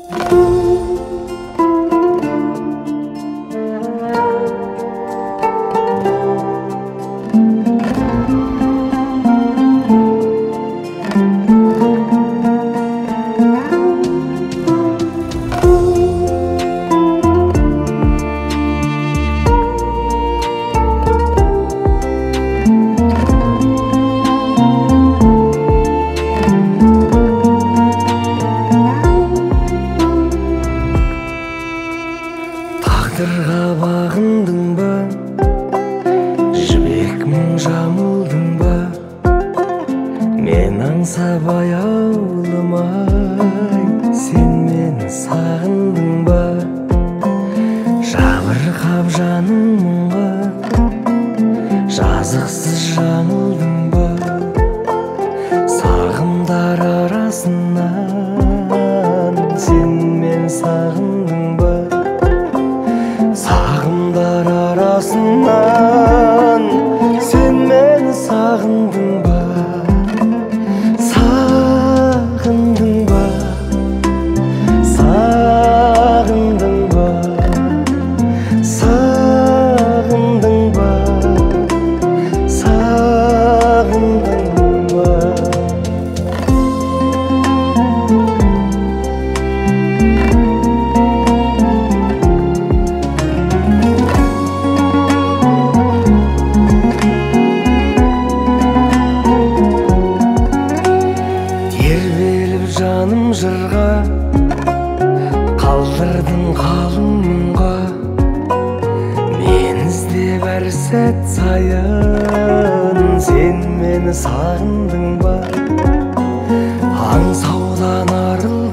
Тағдырға бағындың ба, жібек мың жамылдың ба, мен аңсап аяулымай, сен мені сағындың ба, жабырқап жаным мұңға, жазықсыз жаңылдың ба, сағымдар арасынан сен мені сағындың ба, сағымдар арасынан сен мені сағындың ба, сағындың ба, сағындың ба, сағындың ба, сағындың ба. Жаным жырға қалдырдың қалың мұңға, мен іздеп әр сәт сайын сен мені сағындың ба, аңсаудан арыл